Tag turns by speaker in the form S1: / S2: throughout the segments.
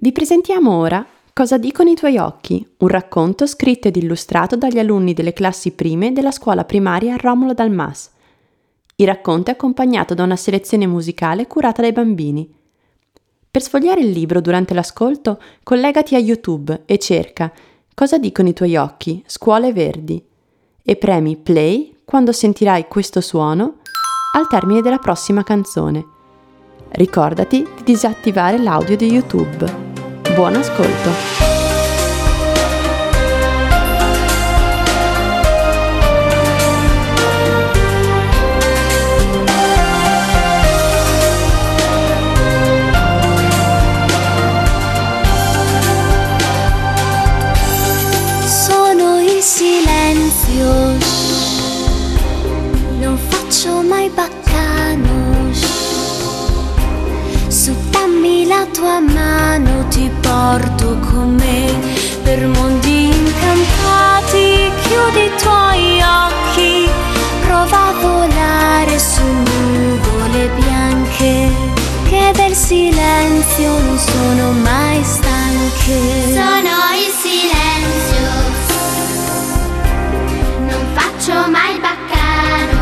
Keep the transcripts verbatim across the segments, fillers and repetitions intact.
S1: Vi presentiamo ora Cosa dicono i tuoi occhi? Un racconto scritto ed illustrato dagli alunni delle classi prime della scuola primaria Romolo Dal Mas. Il racconto è accompagnato da una selezione musicale curata dai bambini. Per sfogliare il libro durante l'ascolto, collegati a YouTube e cerca Cosa dicono i tuoi occhi? Scuole verdi e premi play quando sentirai questo suono al termine della prossima canzone. Ricordati di disattivare l'audio di YouTube. Buon ascolto!
S2: Sono in silenzio, non faccio mai baccano. Su, dammi la tua mano, ti porto con me per mondi incantati. Chiudi i tuoi occhi, prova a volare su nuvole bianche che del silenzio non sono mai stanche.
S3: Sono in silenzio, non faccio mai baccano.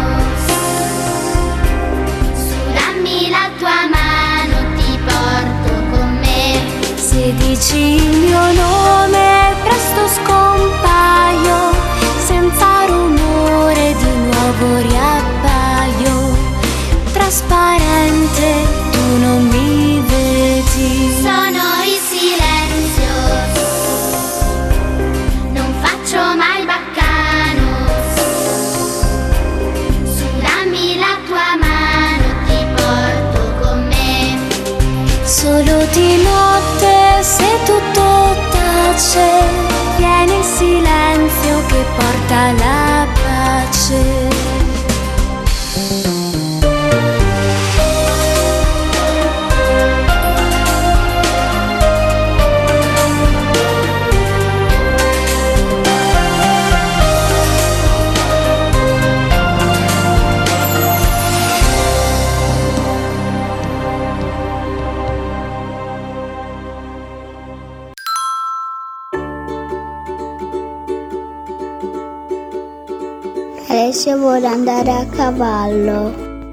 S3: Su, dammi la tua mano, ti porto con me.
S2: Se dici il mio nome presto scompaio, senza rumore di nuovo riappaio. Trasparente, tu non mi vedi.
S3: Sono in silenzio, non faccio mai baccano. Su, dammi la tua mano, ti porto con me.
S2: Solo di notte, se tutto tace, viene il silenzio che porta la pace.
S4: Alessia vuole andare a cavallo.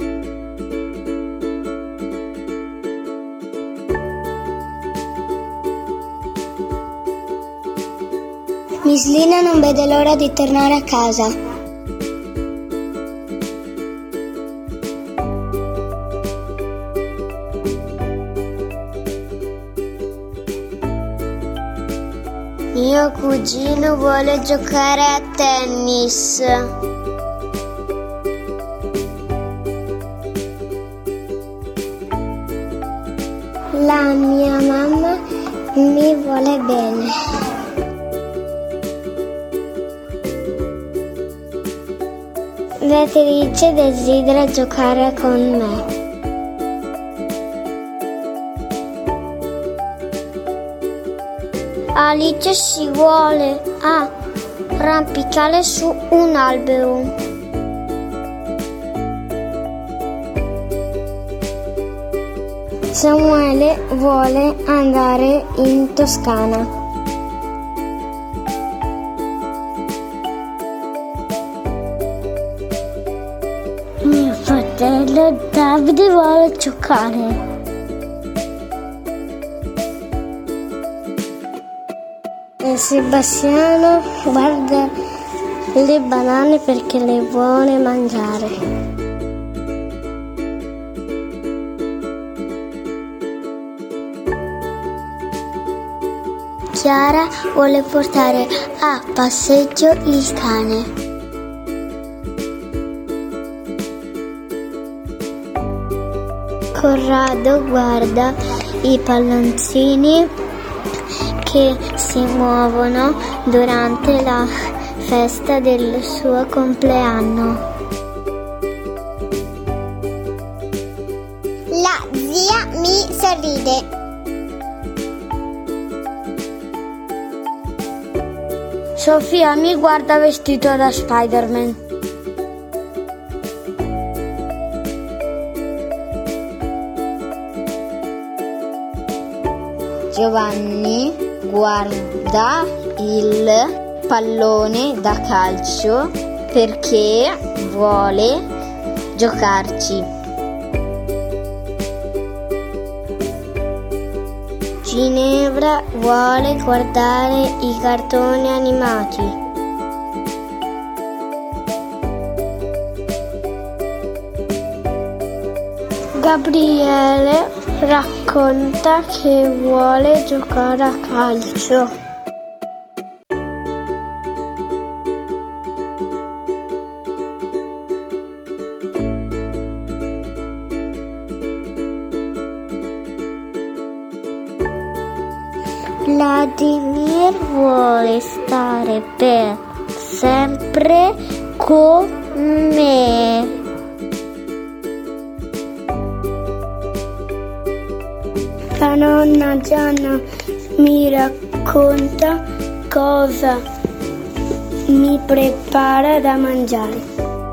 S4: Miss Lina non vede l'ora di tornare a casa. Mio cugino vuole giocare a tennis. La mia mamma mi vuole bene. Beatrice desidera giocare con me. Alice si vuole arrampicare su un albero. Samuele vuole andare in Toscana. Mio fratello Davide vuole giocare. E Sebastiano guarda le banane perché le vuole mangiare. Chiara vuole portare a passeggio il cane. Corrado guarda i palloncini che si muovono durante la festa del suo compleanno. La zia mi sorride. Sofia mi guarda vestito da Spider-Man. Giovanni guarda il pallone da calcio perché vuole giocarci. Ginevra vuole guardare i cartoni animati. Gabriele racconta che vuole giocare a calcio. Vladimir vuole stare per sempre con me. La nonna Gianna mi racconta cosa mi prepara da mangiare.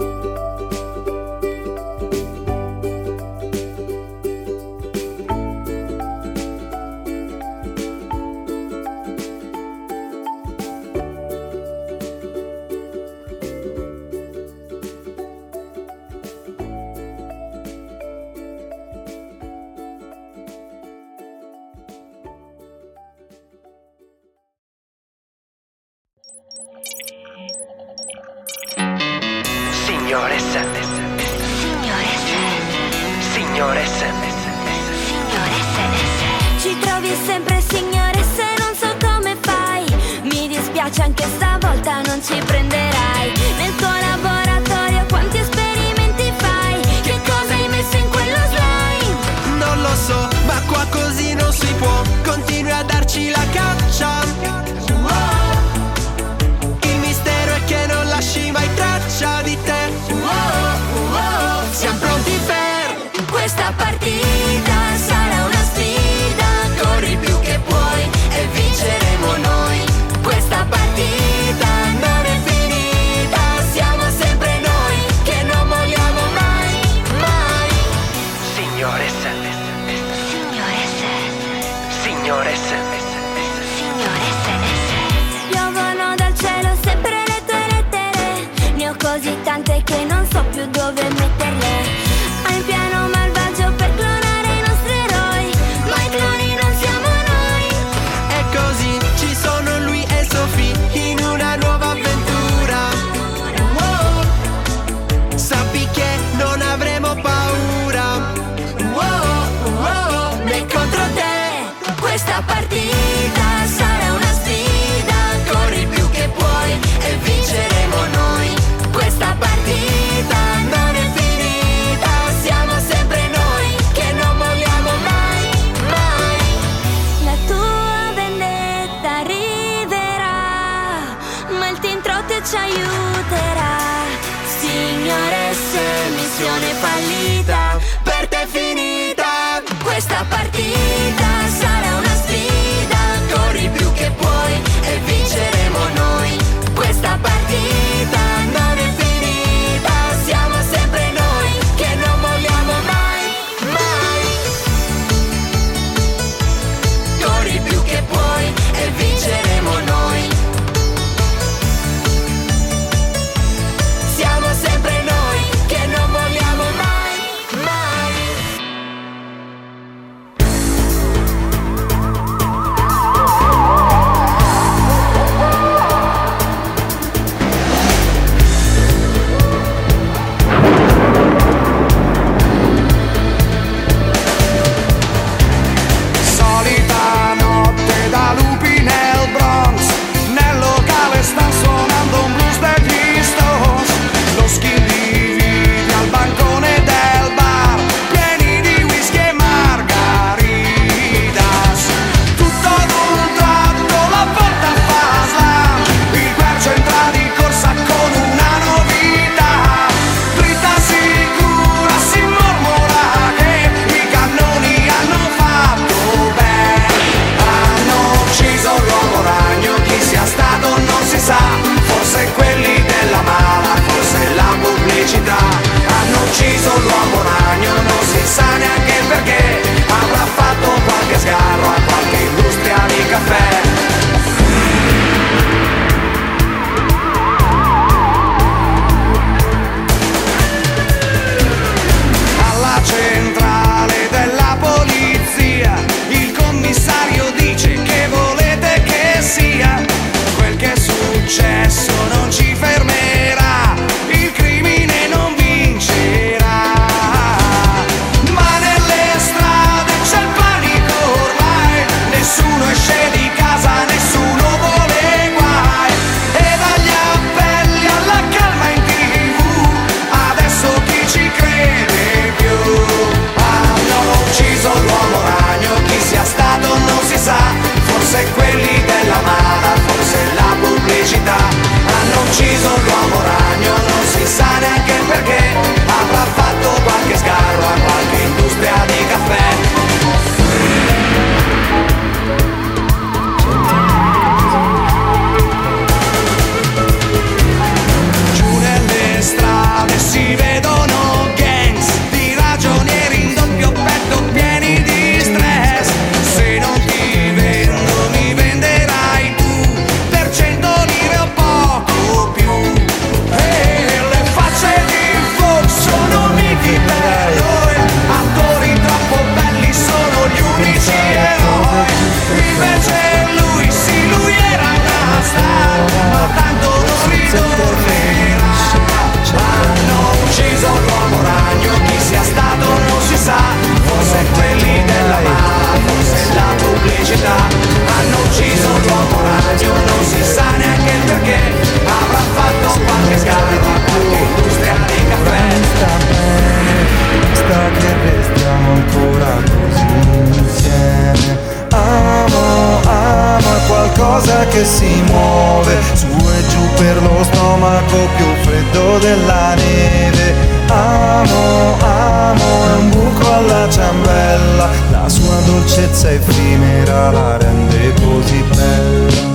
S5: Signore Sam,
S2: Signore Sam,
S5: signore Sam,
S2: signore Sam. Ci trovi sempre, signore, se non so come fai. Mi dispiace, anche stavolta non ci prenderai. Nel tuo laboratorio quanti esperimenti fai? Che cosa hai messo in quello slime?
S5: non lo so, ma qua così non si può. Continui a darci la caccia. Il mistero è che non lasci mai traccia di te. Siamo pronti per
S2: questa partita, sarà una sfida. Corri più che puoi e vinceremo noi. Questa partita non è finita, siamo sempre noi che non molliamo mai, mai.
S5: Signore Sam,
S2: Signore Sam,
S5: signore Sam,
S2: signore Sam. Piovono dal cielo sempre le tue lettere. Ne ho così tante che non so più dove metterle. Hai un piano malvagio per clonare i nostri eroi, ma i cloni non siamo noi.
S5: è così, ci sono lui e Sophie in una nuova avventura. Wow. Sappi che non avremo paura. Wow, wow.
S2: Né contro te, questa partita sarà una sfida. Corri più che puoi e vinceremo noi. Questa partita non è finita, siamo sempre noi che non molliamo mai, mai. La tua vendetta arriverà, ma il Team Trot ci aiuterà. Signore, se missione fallita, per te è finita. Questa partita sarà una sfida.
S5: caffè. Alla centrale della polizia il commissario dice che volete che sia. Quel che è successo non ci fermerà, il crimine non vincerà. Ma nelle strade c'è il panico ormai, nessuno esce di casa, nessuno vuole guai. E dagli appelli alla calma in tivù, adesso chi ci crede più? Hanno ucciso l'uomo ragno, chi sia stato non si sa, forse quelli della mala, forse la pubblicità. Hanno ucciso l'uomo ragno, non si sa neanche il perché, avrà fatto qualche sgarro a qualche industria di caffè. Giù nelle strade si vedono gangs di ragionieri in doppio petto pieni di stress. Se non ti vendo mi venderai tu per cento lire o poco più. E le facce di Vogue sono miti per noi, attori troppo belli sono gli unici eroi. Invece lui, sì, lui era una star, ma tanto non ritornerà. Hanno ucciso l'uomo ragno, chi sia stato non si sa, forse quelli della mala, forse la pubblicità. Hanno ucciso l'uomo ragno, non si sa neanche il perché, avrà fatto qualche sgarro a qualche industria di caffè.
S6: Basta che restiamo ancora così insieme. Amo, amo è qualcosa che si muove su e giù per lo stomaco più freddo della neve. Amo, amo è un buco alla ciambella, la sua dolcezza effimera la rende così bella.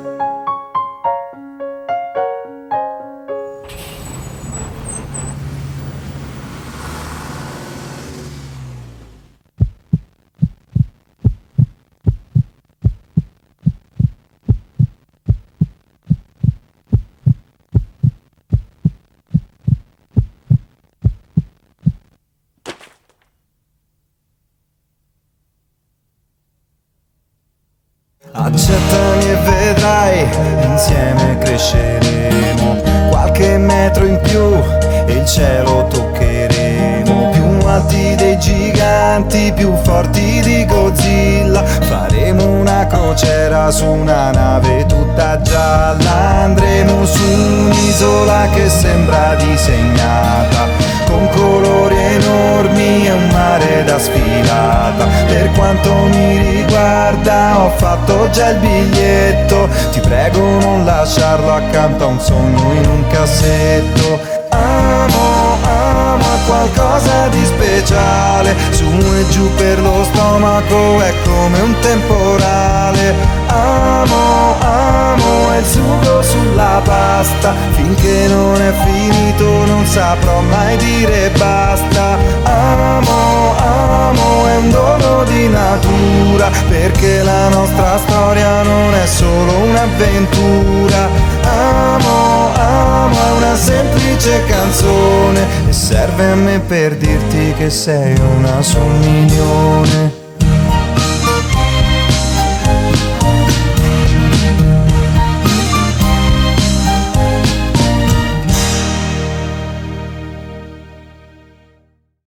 S6: Accettami e vedrai, insieme cresceremo qualche metro in più e il cielo toccheremo. Più alti dei giganti, più forti di Godzilla. Faremo una crociera su una nave tutta gialla. Andremo su un'isola che sembra disegnata con colori enormi e un mare da sfilata. Per quanto mi riguarda ho fatto già il biglietto, ti prego non lasciarlo accanto a un sogno in un cassetto. Amo, amo è qualcosa di speciale, su e giù per lo stomaco è come un temporale. Amo, amo è il sugo sulla pasta, finché non è finito non saprò mai dire basta. Amo, amo è un dono di natura, perché la nostra storia non è solo un'avventura. Amo, amo è una semplice canzone e serve a me per dirti che sei una sul milione.